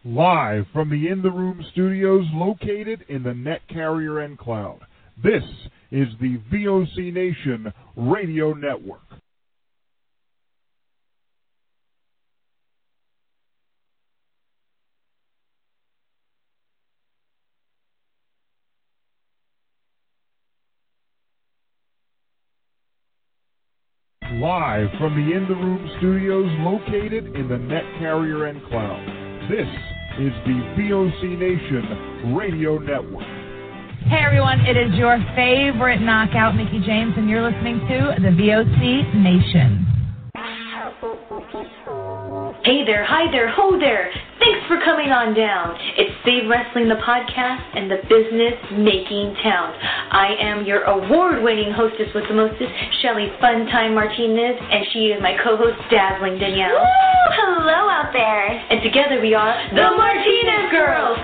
Live from the In the Room studios located in the Net Carrier and Cloud. This is the VOC Nation Radio Network. Live from the In the Room studios located in the Net Carrier and Cloud. This is the VOC Nation Radio Network. Hey everyone, it is your favorite knockout, Mickie James, and you're listening to the VOC Nation. Hey there, hi there, ho there. Thanks for coming on down. It's Save Wrestling, the podcast, and the business-making town. I am your award-winning hostess with the mostest, Shelly Funtime Martinez, and she is my co-host, Dazzling Danielle. Woo! Hello out there. And together we are the Martinez Girls.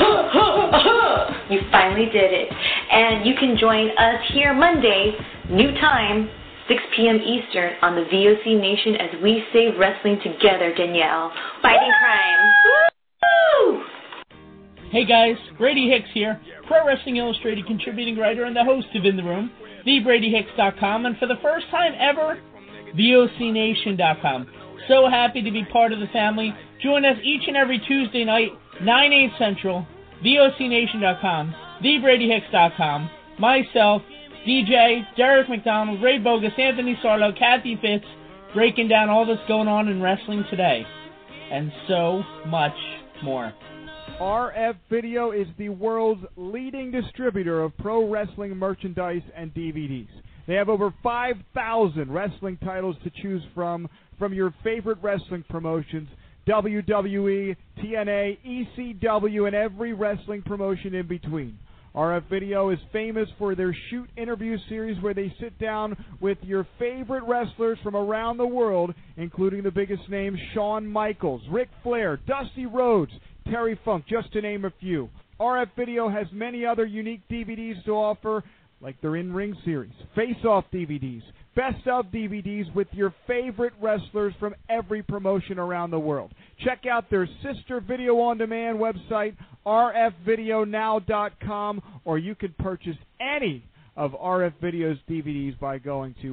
You finally did it. And you can join us here Monday, new time, 6 p.m. Eastern on the VOC Nation as we save wrestling together, Danielle. Fighting crime. Woo! Hey guys, Brady Hicks here, Pro Wrestling Illustrated contributing writer and the host of In the Room, TheBradyHicks.com, and for the first time ever, VOCNation.com. So happy to be part of the family. Join us each and every Tuesday night, 9/8 Central, VOCNation.com, TheBradyHicks.com, myself, DJ, Derek McDonald, Ray Bogus, Anthony Sarlo, Kathy Fitz, breaking down all that's going on in wrestling today. And so much more. RF Video is the world's leading distributor of pro wrestling merchandise and DVDs. They have over 5,000 wrestling titles to choose from your favorite wrestling promotions, WWE, TNA, ECW, and every wrestling promotion in between. RF Video is famous for their Shoot interview series where they sit down with your favorite wrestlers from around the world, including the biggest names Shawn Michaels, Ric Flair, Dusty Rhodes, Terry Funk, just to name a few. RF Video has many other unique DVDs to offer, like their In-Ring series, Face-Off DVDs, Best of DVDs with your favorite wrestlers from every promotion around the world. Check out their sister video-on-demand website, rfvideonow.com, or you can purchase any of RF Video's DVDs by going to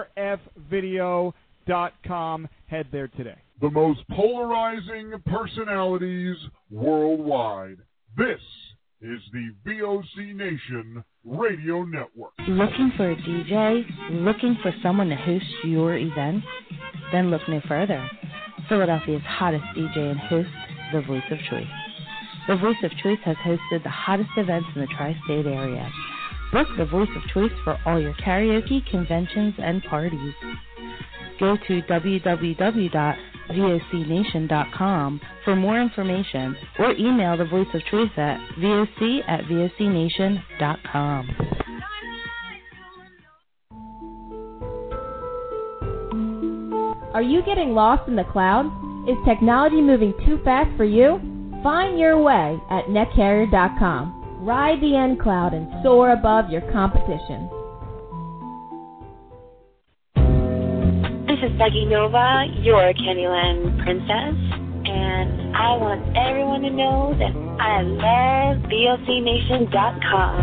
rfvideo.com. Head there today. The most polarizing personalities worldwide. This is the VOC Nation Radio Network. Looking for a DJ? Looking for someone to host your event? Then look no further. Philadelphia's hottest DJ and host, The Voice of Choice. The Voice of Choice has hosted the hottest events in the tri-state area. Book The Voice of Choice for all your karaoke, conventions, and parties. Go to www.vocnation.com for more information or email The Voice of Choice at voc@vocnation.com. Are you getting lost in the clouds? Is technology moving too fast for you? Find your way at netcarrier.com. Ride the N Cloud and soar above your competition. This is Becky Nova, your Candyland princess, and I want everyone to know that I love VOCNation.com.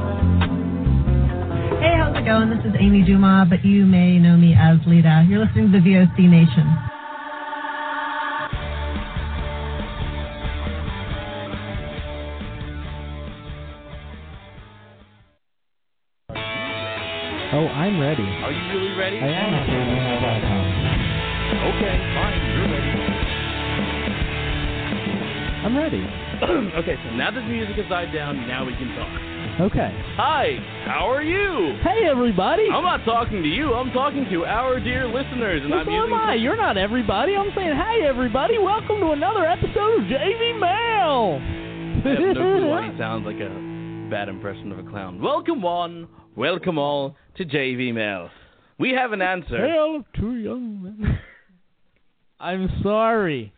Hey, how's it going? This is Amy Dumas, but you may know me as Lita. You're listening to the VOC Nation. Oh, I'm ready. Are you really ready? I am. Okay, fine. You're ready. I'm ready. Okay, so now that the music has died down, now we can talk. Okay. Hi, how are you? Hey, everybody. I'm not talking to you. I'm talking to our dear listeners. And Yes, so am I. You're not everybody. I'm saying, hey, everybody. Welcome to another episode of JV Mail. I have no clue why he sounds like a bad impression of a clown. Welcome one, welcome all to JV Mail. We have an answer. Tale of two young men. I'm sorry.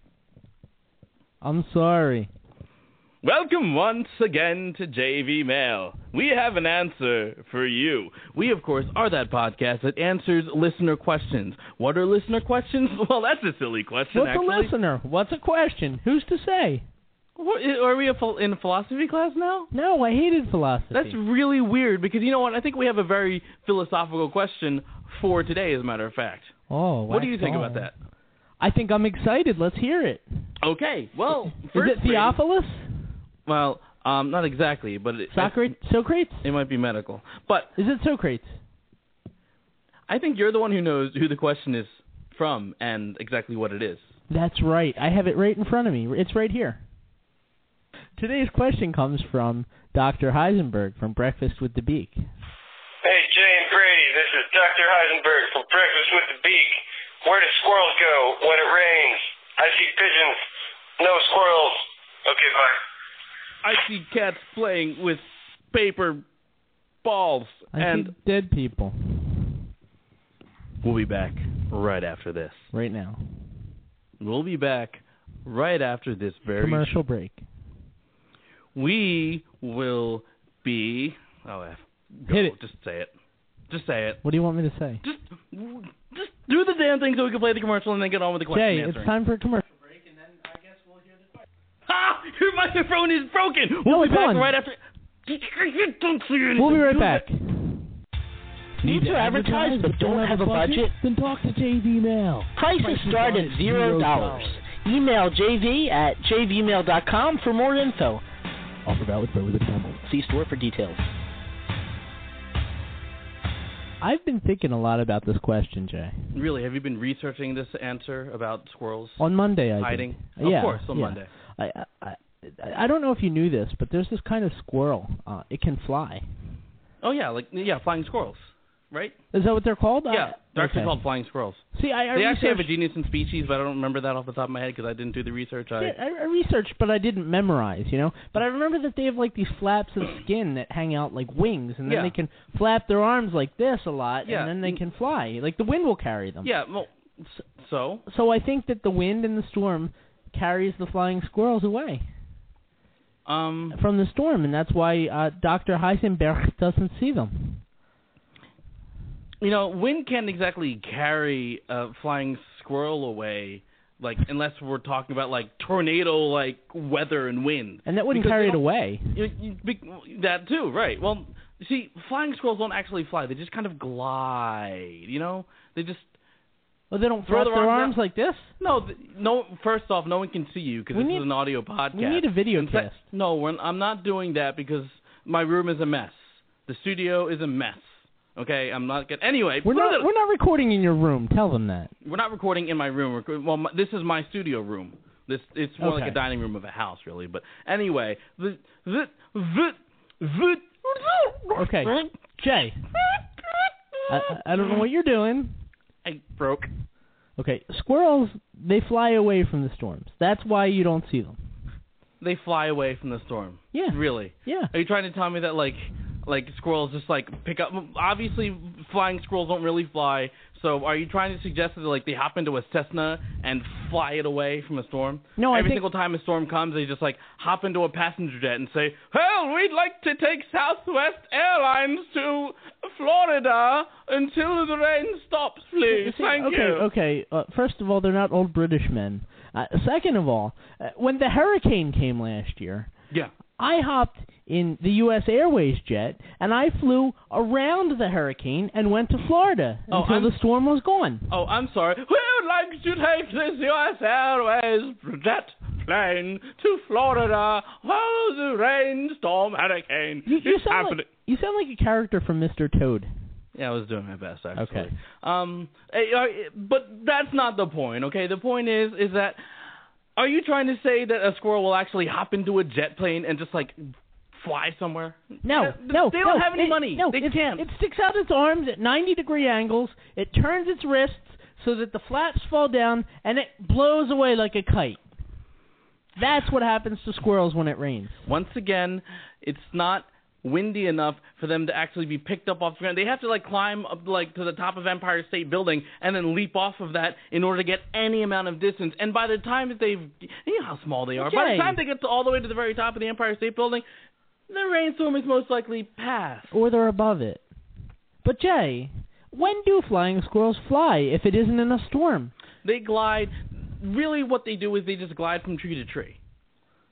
Welcome once again to JV Mail. We have an answer for you. We, of course, are that podcast that answers listener questions. What are listener questions? Well, that's a silly question, What's a listener? What's a question? Who's to say? What, are we in a philosophy class now? No, I hated philosophy. That's really weird because you know what? I think we have a very philosophical question for today, as a matter of fact. Oh, what do you think about that? I think I'm excited. Let's hear it. Okay, well, is it Theophilus? Well, not exactly, but Socrates? It might be medical, but is it Socrates? I think you're the one who knows who the question is from and exactly what it is. That's right. I have it right in front of me. It's right here. Today's question comes from Dr. Heisenberg from Breakfast with the Beak. Hey, Jay and Brady, this is Dr. Heisenberg from Breakfast with the Beak. Where do squirrels go when it rains? I see pigeons, no squirrels. Okay, bye. I see cats playing with paper balls. I see dead people. We'll be back right after this. Right now. We'll be back right after this very commercial break. We will be... Hit it. Just say it. Just say it. What do you want me to say? Just do the damn thing so we can play the commercial and then get on with the question Jay, answering. it's time for a commercial break, and then I guess we'll hear the question. Ha! Your microphone is broken! No, we'll be back on. right after... Don't see anything. We'll be right back. Need to advertise but don't have a budget? Then talk to JV Mail. Prices start at $0. Email jv@jvmail.com for more info. Offer valid for limited time only. See store for details. I've been thinking a lot about this question, Jay. Really? Have you been researching this answer about squirrels? On Monday, I hiding? did. Of course, on Monday. I don't know if you knew this, but there's this kind of squirrel. It can fly. Oh, yeah, flying squirrels, right? Is that what they're called? Yeah, they're actually called flying squirrels. See, they actually have a genus and species, but I don't remember that off the top of my head because I didn't do the research. I researched, but I didn't memorize, you know? But I remember that they have, like, these flaps of skin that hang out like wings, and then they can flap their arms like this a lot, and then they can fly. Like, the wind will carry them. Yeah, well, so? So I think that the wind and the storm carries the flying squirrels away. From the storm, and that's why Dr. Heisenberg doesn't see them. You know, wind can't exactly carry a flying squirrel away, like unless we're talking about like tornado-like weather and wind. And that wouldn't carry it away. That too, right? Well, see, flying squirrels don't actually fly; they just kind of glide. You know, they just. Well, they don't throw their arms like this? No. First off, no one can see you because this is an audio podcast. We need a video cast. No, I'm not doing that because my room is a mess. The studio is a mess. Okay, I'm not getting... Anyway... We're not recording in your room. Tell them that. We're not recording in my room. This is my studio room. It's more like a dining room of a house, really. But anyway... Okay, Jay. I don't know what you're doing. I broke. Okay, squirrels, they fly away from the storms. That's why you don't see them. They fly away from the storm? Yeah. Really? Yeah. Are you trying to tell me that, like squirrels just, like, pick up... Obviously, flying squirrels don't really fly, so are you trying to suggest that, like, they hop into a Cessna and fly it away from a storm? No, Every single time a storm comes, they just, like, hop into a passenger jet and say, well, we'd like to take Southwest Airlines to Florida until the rain stops, please. Thank you. Okay. First of all, they're not old British men. Second of all, when the hurricane came last year... Yeah. I hopped in the U.S. Airways jet, and I flew around the hurricane and went to Florida until the storm was gone. Oh, I'm sorry. We would like to take this U.S. Airways jet plane to Florida while the rainstorm hurricane is happening. You sound like a character from Mr. Toad. Yeah, I was doing my best, actually. Okay. But that's not the point, okay? The point is that... Are you trying to say that a squirrel will actually hop into a jet plane and just, like, fly somewhere? No. They don't have any money. No, they can't. It sticks out its arms at 90-degree angles. It turns its wrists so that the flaps fall down, and it blows away like a kite. That's what happens to squirrels when it rains. Once again, it's not windy enough for them to actually be picked up off the ground. They have to, like, climb up, like, to the top of Empire State Building and then leap off of that in order to get any amount of distance. And by the time that you know how small they are. Okay. By the time they get all the way to the very top of the Empire State Building, the rainstorm is most likely past. Or they're above it. But, Jay, when do flying squirrels fly if it isn't in a storm? They glide. Really what they do is they just glide from tree to tree.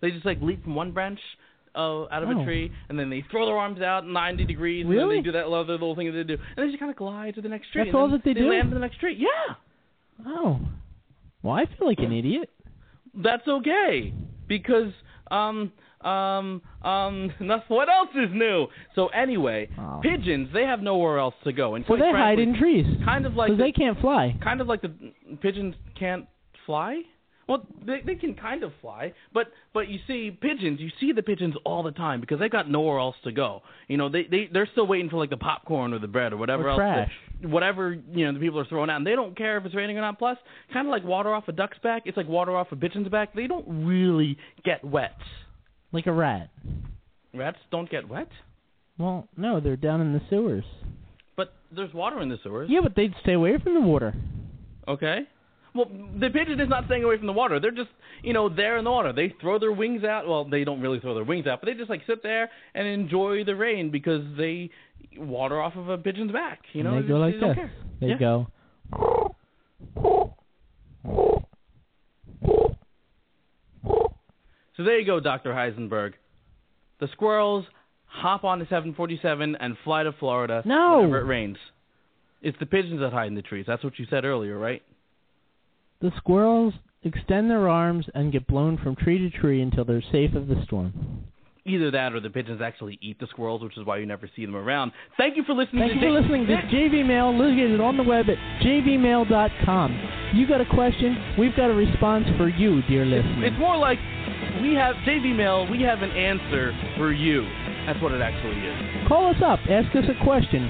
They just like leap from one branch out of a tree, and then they throw their arms out 90 degrees, Really? and then they do that other little thing that they do, and then they just kind of glide to the next tree. That's all that they do? Land to the next tree. Yeah. Oh. Well, I feel like an idiot. That's okay, because what else is new? So anyway, pigeons, they have nowhere else to go. And Well, they hide in trees. Kind of like because they can't fly. Kind of like the pigeons can't fly. Well, they can kind of fly, but you see pigeons, you see the pigeons all the time because they've got nowhere else to go. You know, they're still waiting for like the popcorn or the bread or whatever else. Trash. Whatever, you know, the people are throwing out, and they don't care if it's raining or not. Plus, kind of like water off a duck's back, it's like water off a pigeon's back. They don't really get wet. Like a rat. Rats don't get wet? Well, no, they're down in the sewers. But there's water in the sewers. Yeah, but they'd stay away from the water. Okay. Well, the pigeon is not staying away from the water. They're just, you know, there in the water. They throw their wings out. Well, they don't really throw their wings out, but they just, like, sit there and enjoy the rain because they water off of a pigeon's back. You know, and they go like this. They go. So there you go, Dr. Heisenberg. The squirrels hop on the 747 and fly to Florida whenever it rains. It's the pigeons that hide in the trees. That's what you said earlier, right? The squirrels extend their arms and get blown from tree to tree until they're safe of the storm. Either that or the pigeons actually eat the squirrels, which is why you never see them around. Thank you for listening to JV Mail, located on the web at jvmail.com. You got a question, we've got a response for you, dear listener. It's more like we have JV Mail, we have an answer for you. That's what it actually is. Call us up, ask us a question,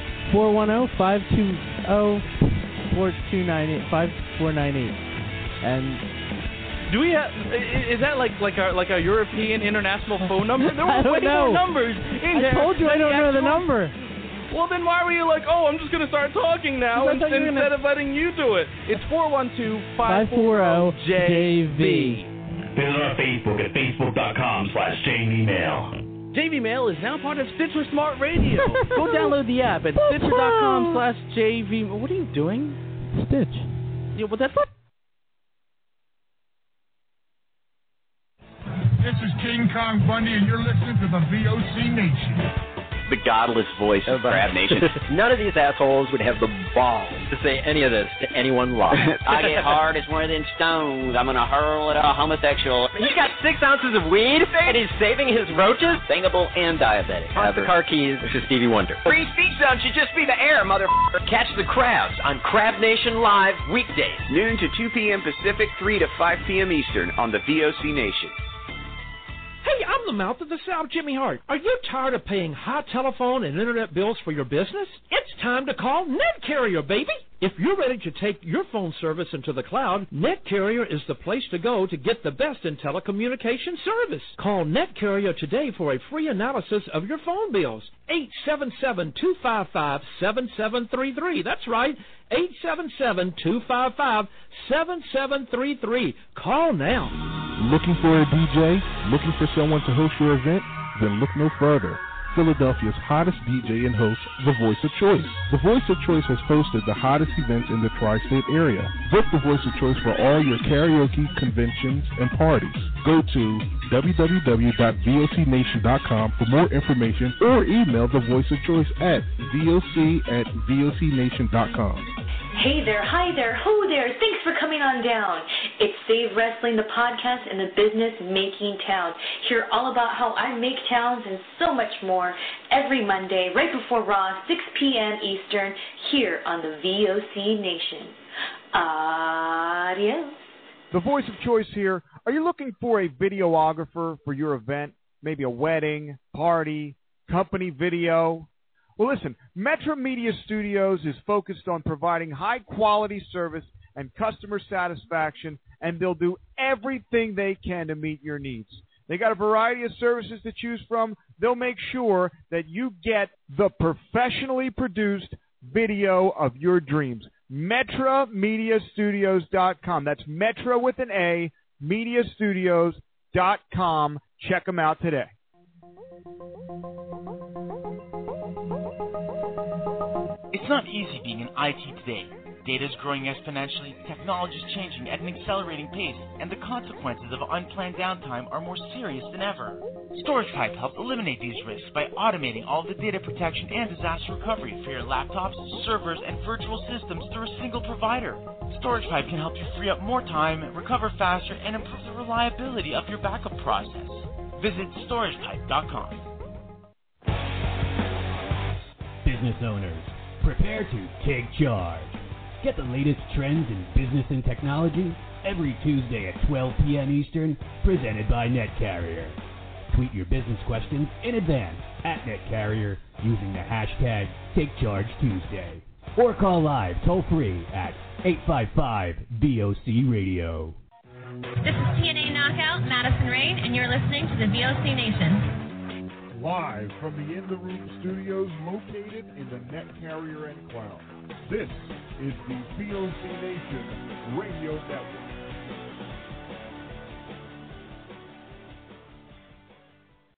410-520-5498. And do we have? Is that like a European international phone number? There I were don't way know. more numbers in there. I told you I don't know the number. Well, then why were you like, oh, I'm just going to start talking now instead of letting you do it? It's 412-540-JV. Visit our Facebook at facebook.com/JVMail. JV Mail is now part of Stitcher Smart Radio. Go download the app at stitcher.com/JV. What are you doing? Stitch. Yeah, well, that's what. This is King Kong Bundy, and you're listening to the VOC Nation. The godless voice of Crab Nation. None of these assholes would have the balls to say any of this to anyone live. I get hard as one of them stones. I'm going to hurl at a homosexual. He's got 6 ounces of weed, and he's saving his roaches? Singable and diabetic. Pass the car keys. This is Stevie Wonder. Free speech zone should just be the air, motherfucker. Catch the crabs on Crab Nation Live weekdays. Noon to 2 p.m. Pacific, 3 to 5 p.m. Eastern on the VOC Nation. Hey, I'm the mouth of the South, Jimmy Hart. Are you tired of paying high telephone and internet bills for your business? It's time to call NetCarrier, baby. If you're ready to take your phone service into the cloud, NetCarrier is the place to go to get the best in telecommunication service. Call NetCarrier today for a free analysis of your phone bills. 877-255-7733. That's right, 877-255-7733. Call now. Looking for a DJ? Looking for someone to host your event? Then look no further. Philadelphia's hottest DJ and host, The Voice of Choice. The Voice of Choice has hosted the hottest events in the tri-state area. Book The Voice of Choice for all your karaoke, conventions, and parties. Go to www.vocnation.com for more information or email The Voice of Choice at voc@vocnation.com. Hey there, hi there, ho there, thanks for coming on down. It's Save Wrestling, the podcast in the business making town. Hear all about how I make towns and so much more every Monday, right before Raw, 6 p.m. Eastern, here on the VOC Nation. Adios. The Voice of Choice here. Are you looking for a videographer for your event? Maybe a wedding, party, company video? Well, listen, Metro Media Studios is focused on providing high-quality service and customer satisfaction, and they'll do everything they can to meet your needs. They got a variety of services to choose from. They'll make sure that you get the professionally produced video of your dreams. MetroMediaStudios.com. That's Metro with an A, MediaStudios.com. Check them out today. It's not easy being in IT today. Data is growing exponentially, technology is changing at an accelerating pace, and the consequences of unplanned downtime are more serious than ever. StoragePipe helps eliminate these risks by automating all the data protection and disaster recovery for your laptops, servers, and virtual systems through a single provider. StoragePipe can help you free up more time, recover faster, and improve the reliability of your backup process. Visit StoragePipe.com. Business owners, prepare to take charge. Get the latest trends in business and technology every Tuesday at 12 p.m. Eastern, presented by NetCarrier. Tweet your business questions in advance at NetCarrier using the hashtag TakeChargeTuesday. Or call live toll-free at 855-VOC-Radio. This is TNA Knockout, Madison Rain, and you're listening to the VOC Nation. Live from the In the Room studios located in the NetCarrier and Cloud. This is the VOC Nation Radio Network.